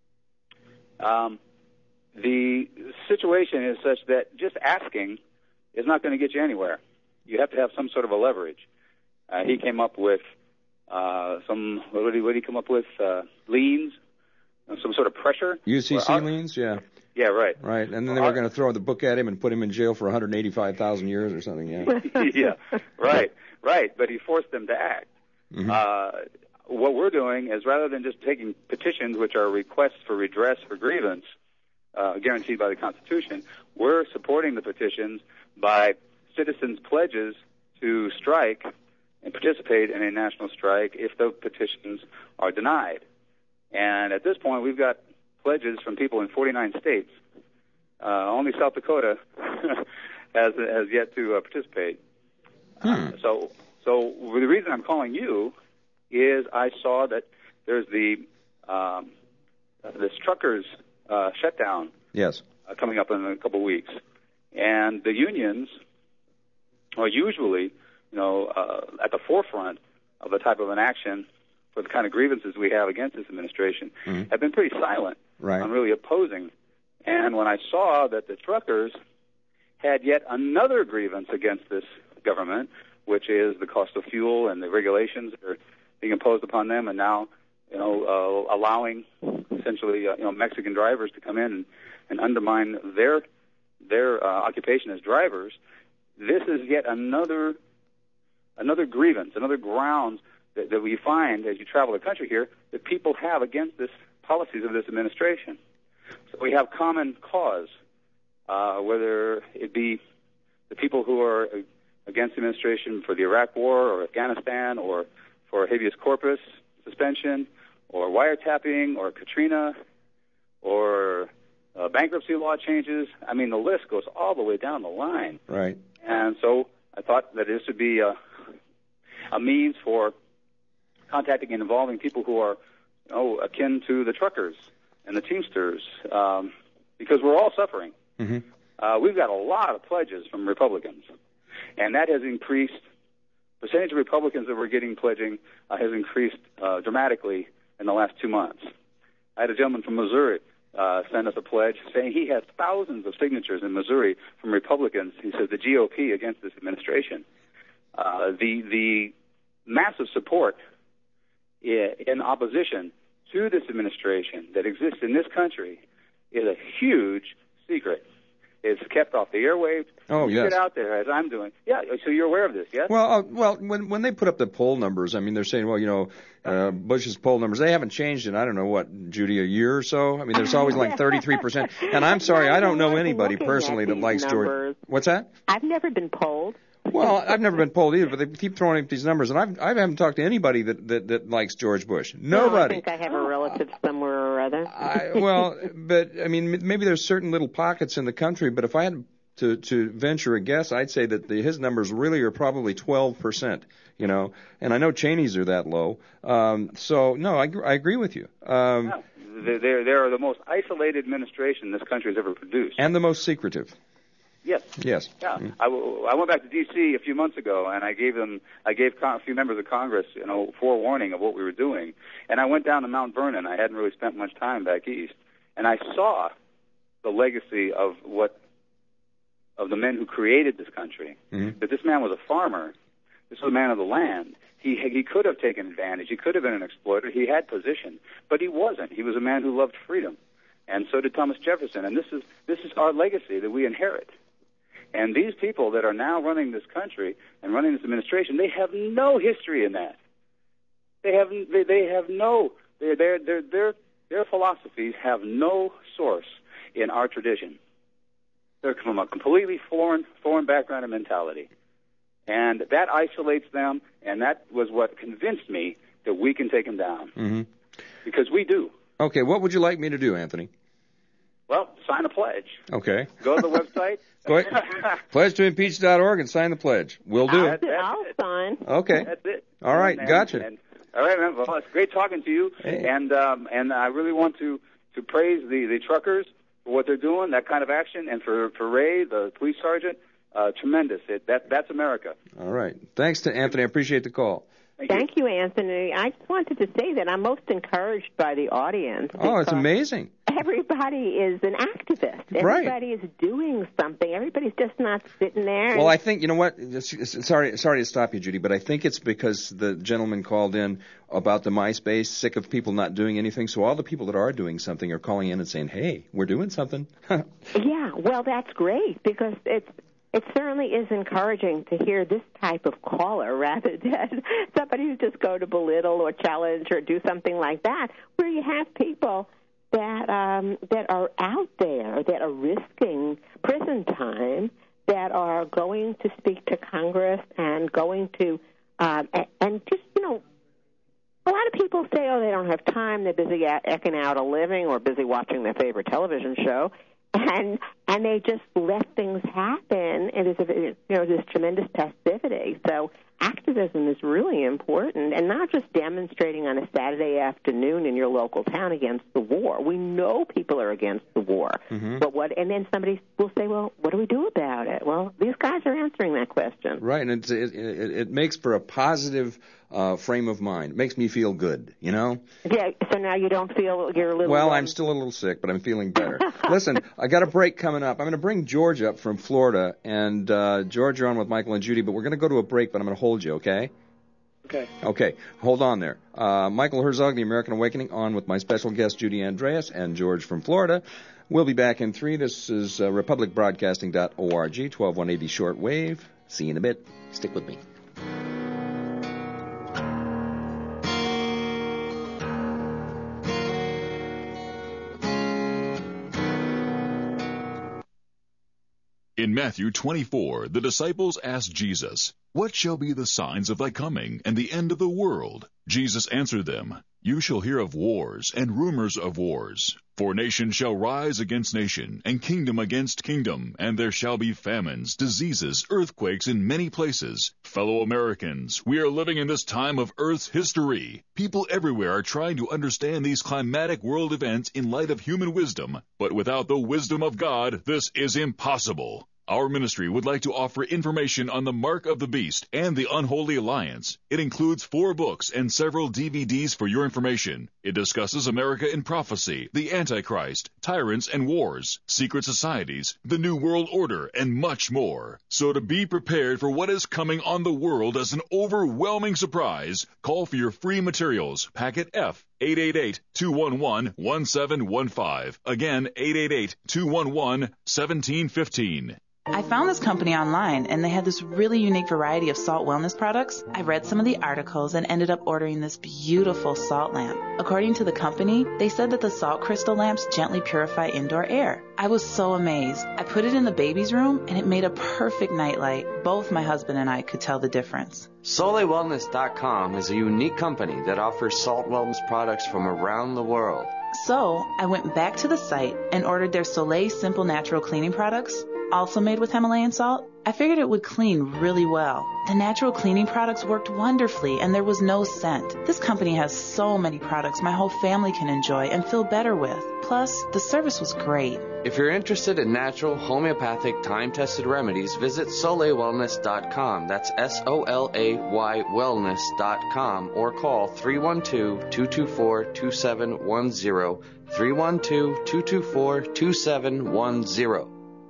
the situation is such that just asking is not going to get you anywhere. You have to have some sort of a leverage. He came up with what did he come up with? Liens, some sort of pressure. UCC liens, yeah. Yeah, right. Right, and then they were going to throw the book at him and put him in jail for 185,000 years or something, yeah. Yeah, right. But he forced them to act. What we're doing is, rather than just taking petitions, which are requests for redress for grievance, guaranteed by the Constitution, we're supporting the petitions by citizens' pledges to strike and participate in a national strike if the petitions are denied. And at this point, we've got pledges from people in 49 states. Only South Dakota has yet to participate. So the reason I'm calling you is I saw that there's this truckers shutdown. Yes. Coming up in a couple of weeks, and the unions are usually, at the forefront of the type of an action for the kind of grievances we have against this administration, have been pretty silent on really opposing. And when I saw that the truckers had yet another grievance against this government, which is the cost of fuel and the regulations that are being imposed upon them, and now, allowing essentially, Mexican drivers to come in and undermine their occupation as drivers, this is yet another grievance, another grounds that we find as you travel the country here that people have against this policies of this administration. So we have common cause, whether it be the people who are against the administration for the Iraq War or Afghanistan or for habeas corpus suspension or wiretapping or Katrina or bankruptcy law changes. I mean, the list goes all the way down the line. Right. And so I thought that this would be a means for contacting and involving people who are, akin to the truckers and the Teamsters, because we're all suffering. We've got a lot of pledges from Republicans, and that has increased. The percentage of Republicans that we're getting pledging has increased dramatically in the last 2 months. I had a gentleman from Missouri send us a pledge saying he has thousands of signatures in Missouri from Republicans. He says the GOP against this administration. The massive support in opposition to this administration that exists in this country is a huge secret. It's kept off the airwaves. Oh, you yes. get out there, as I'm doing. Yeah, so you're aware of this, yes? Well, when they put up the poll numbers, I mean, they're saying, well, Bush's poll numbers, they haven't changed in, I don't know what, Judy, a year or so? I mean, there's always like 33%. And I'm sorry, I don't know anybody personally that likes George. What's that? I've never been polled. Well, I've never been polled either, but they keep throwing up these numbers, and I haven't talked to anybody that likes George Bush. Nobody. I think I have a relative somewhere or other. But I mean, maybe there's certain little pockets in the country, but if I had to venture a guess, I'd say that his numbers really are probably 12%. And I know Cheney's are that low. So no, I agree with you. They are the most isolated administration this country has ever produced, and the most secretive. Yes. Yes. Yeah. I went back to D.C. a few months ago, and I gave a few members of Congress, forewarning of what we were doing. And I went down to Mount Vernon. I hadn't really spent much time back east, and I saw the legacy of the men who created this country. Mm-hmm. That this man was a farmer. This was a man of the land. He could have taken advantage. He could have been an exploiter. He had position, but he wasn't. He was a man who loved freedom, and so did Thomas Jefferson. And this is our legacy that we inherit. And these people that are now running this country and running this administration, they have no history in that. Their philosophies have no source in our tradition. They're from a completely foreign background and mentality. And that isolates them, and that was what convinced me that we can take them down. Mm-hmm. Because we do. Okay, what would you like me to do, Anthony? Well, sign a pledge. Okay. Go to the website. Pledge2impeach.org and sign the pledge. We'll do it. I'll sign. Okay. That's it. All right, gotcha. All right, man. Well, it's great talking to you. Hey. And I really want to praise the truckers for what they're doing, that kind of action, and for Ray, the police sergeant, tremendous. That's America. All right. Thanks to Anthony. I appreciate the call. Thank you, Anthony. I just wanted to say that I'm most encouraged by the audience. Oh, it's amazing. Everybody is an activist. Everybody is doing something. Everybody's just not sitting there. Well, I think, you know what? Sorry to stop you, Judy, but I think it's because the gentleman called in about the MySpace, sick of people not doing anything. So all the people that are doing something are calling in and saying, hey, we're doing something. Yeah, well, that's great because it certainly is encouraging to hear this type of caller rather than somebody who just go to belittle or challenge or do something like that, where you have people that are out there, that are risking prison time, that are going to speak to Congress and going to and just, a lot of people say, oh, they don't have time, they're busy eking out a living or busy watching their favorite television show. And they just let things happen, and there's this tremendous passivity. So activism is really important, and not just demonstrating on a Saturday afternoon in your local town against the war. We know people are against the war, but and then somebody will say, well, what do we do about it? Well, these guys are answering that question. Right, and it makes for a positive frame of mind. It makes me feel good, Yeah, so now you don't feel you're a little... Well, I'm still a little sick, but I'm feeling better. Listen, I got a break coming up. I'm going to bring George up from Florida, and George, you're on with Michael and Judy, but we're going to go to a break, but I'm going to hold you, okay? Okay. Okay, hold on there. Michael Herzog, The American Awakening, on with my special guest, Judy Andreas, and George from Florida. We'll be back in 3. This is republicbroadcasting.org, 12180 shortwave. See you in a bit. Stick with me. In Matthew 24, the disciples asked Jesus, "What shall be the signs of thy coming and the end of the world?" Jesus answered them, "You shall hear of wars and rumors of wars. For nation shall rise against nation, and kingdom against kingdom, and there shall be famines, diseases, earthquakes in many places. Fellow Americans, we are living in this time of Earth's history. People everywhere are trying to understand these climatic world events in light of human wisdom, but without the wisdom of God, this is impossible. Our ministry would like to offer information on the Mark of the Beast and the Unholy Alliance. It includes 4 books and several DVDs for your information. It discusses America in prophecy, the Antichrist, tyrants and wars, secret societies, the New World Order, and much more. So to be prepared for what is coming on the world as an overwhelming surprise, call for your free materials, Packet F, 888-211-1715. Again, 888-211-1715. I found this company online, and they had this really unique variety of salt wellness products. I read some of the articles and ended up ordering this beautiful salt lamp. According to the company, they said that the salt crystal lamps gently purify indoor air. I was so amazed. I put it in the baby's room, and it made a perfect nightlight. Both my husband and I could tell the difference. SoleilWellness.com is a unique company that offers salt wellness products from around the world. So I went back to the site and ordered their Soleil Simple Natural Cleaning products, also made with Himalayan salt. I figured it would clean really well. The natural cleaning products worked wonderfully, and there was no scent. This company has so many products my whole family can enjoy and feel better with. Plus, the service was great. If you're interested in natural, homeopathic, time-tested remedies, visit SoleilWellness.com. That's SOLAY wellness.com, or call 312-224-2710, 312-224-2710.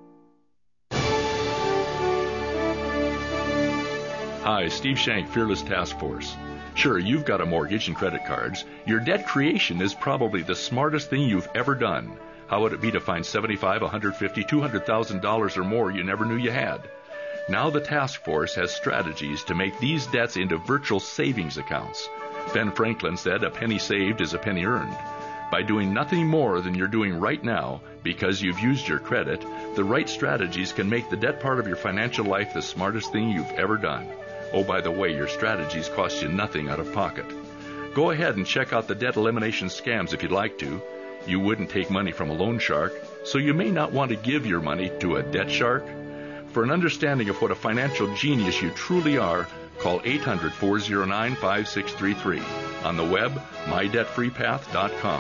Hi, Steve Shank, Fearless Task Force. Sure, you've got a mortgage and credit cards. Your debt creation is probably the smartest thing you've ever done. How would it be to find $75,000, $150,000, $200,000 or more you never knew you had? Now the task force has strategies to make these debts into virtual savings accounts. Ben Franklin said, "A penny saved is a penny earned." By doing nothing more than you're doing right now, because you've used your credit, the right strategies can make the debt part of your financial life the smartest thing you've ever done. Oh, by the way, your strategies cost you nothing out of pocket. Go ahead and check out the debt elimination scams if you'd like to. You wouldn't take money from a loan shark, so you may not want to give your money to a debt shark. For an understanding of what a financial genius you truly are, call 800-409-5633. On the web, mydebtfreepath.com.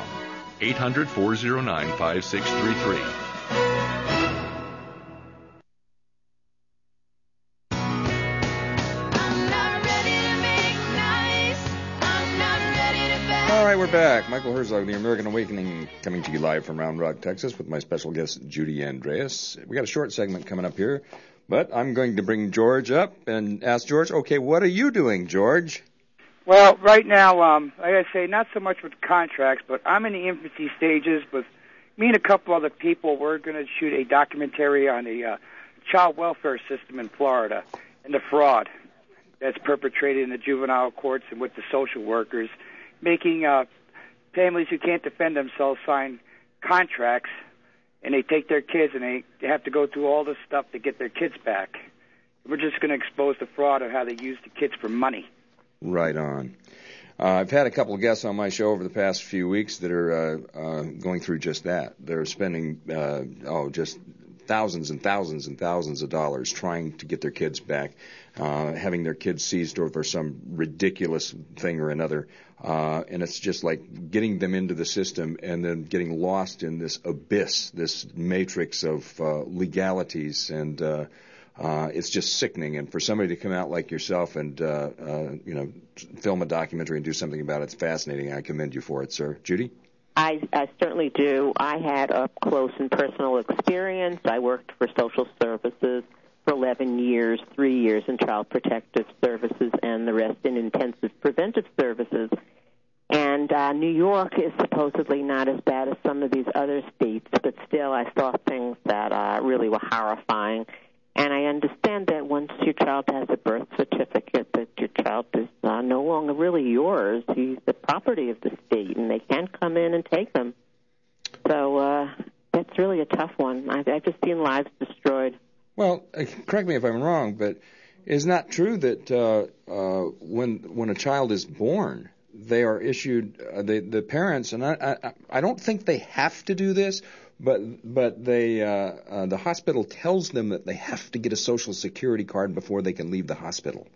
800-409-5633. All right, we're back. Michael Herzog, The American Awakening, coming to you live from Round Rock, Texas, with my special guest, Judy Andreas. We got a short segment coming up here, but I'm going to bring George up and ask George, okay, what are you doing, George? Well, right now, like I say, not so much with contracts, but I'm in the infancy stages. With me and a couple other people, we're going to shoot a documentary on the child welfare system in Florida and the fraud that's perpetrated in the juvenile courts and with the social workers, making families who can't defend themselves sign contracts, and they take their kids and they have to go through all this stuff to get their kids back. We're just going to expose the fraud of how they use the kids for money. Right on. I've had a couple of guests on my show over the past few weeks that are going through just that. They're spending just thousands and thousands and thousands of dollars trying to get their kids back, having their kids seized over some ridiculous thing or another. And it's just like getting them into the system and then getting lost in this abyss, this matrix of legalities, and it's just sickening. And for somebody to come out like yourself and film a documentary and do something about it, it's fascinating. I commend you for it, sir. Judy? I certainly do. I had up close and personal experience. I worked for social services for 11 years, 3 years in child protective services, and the rest in intensive preventive services. And New York is supposedly not as bad as some of these other states, but still I saw things that really were horrifying. And I understand that once your child has a birth certificate, that your child is no longer really yours. He's the property of the state, and they can come in and take them. So that's really a tough one. I've just seen lives destroyed. Well, correct me if I'm wrong, but it's not true that when a child is born, they are issued the parents, and I don't think they have to do this, but they the hospital tells them that they have to get a Social Security card before they can leave the hospital.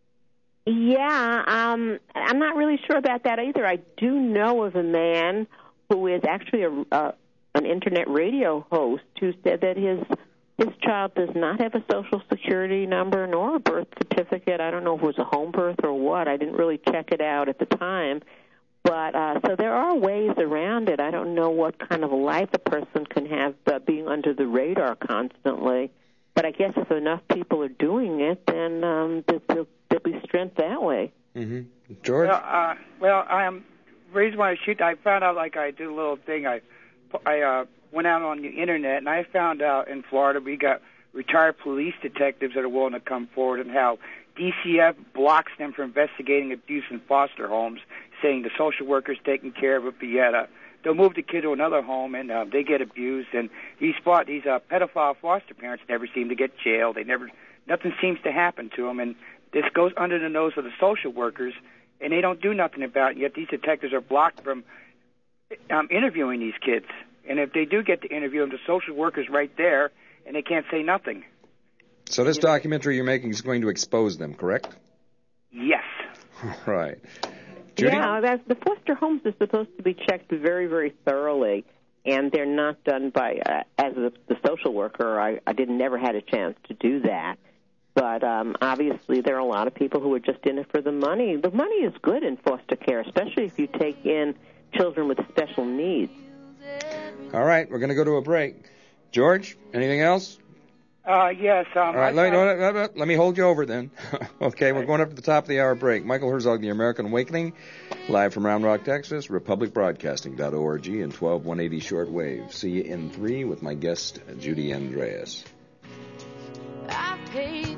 Yeah, I'm not really sure about that either. I do know of a man who is actually an internet radio host who said that his child does not have a Social Security number nor a birth certificate. I don't know if it was a home birth or what. I didn't really check it out at the time. But so there are ways around it. I don't know what kind of a life a person can have being under the radar constantly. But I guess if enough people are doing it, then there'll be strength that way. Mm-hmm. George? Well, the reason why I shoot, I found out, like, I did a little thing. I went out on the internet, and I found out in Florida we got retired police detectives that are willing to come forward, and how DCF blocks them from investigating abuse in foster homes, saying the social worker's taking care of it, but yet they'll move the kid to another home, and they get abused. And these pedophile foster parents never seem to get jailed. Nothing seems to happen to them, and this goes under the nose of the social workers, and they don't do nothing about it. Yet these detectives are blocked from interviewing these kids. And if they do get to interview them, the social worker's right there, and they can't say nothing. So this documentary you're making is going to expose them, correct? Yes. Right. Judy? Yeah, the foster homes are supposed to be checked very, very thoroughly, and they're not done by, as the social worker, I never had a chance to do that. But obviously there are a lot of people who are just in it for the money. The money is good in foster care, especially if you take in children with special needs. All right, we're going to go to a break. George, anything else? Yes. All right, let me hold you over then. Okay, we're going up to the top of the hour break. Michael Herzog, The American Awakening, live from Round Rock, Texas, republicbroadcasting.org and 12180 shortwave. See you in 3 with my guest, Judy Andreas. I paid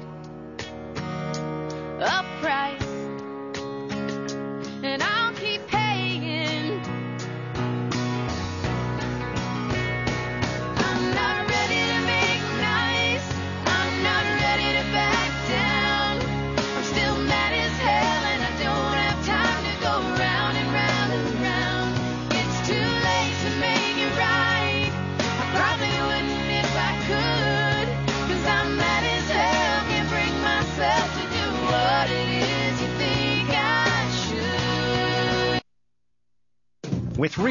a price, and I'll keep paying. I'm not ready to make nice. I'm not ready to back down. I'm still mad as hell, and I don't have time to go round and round and round. It's too late to make it right. I probably wouldn't if I could, 'cause I'm mad as hell, can't bring myself to do what it is you think I should. With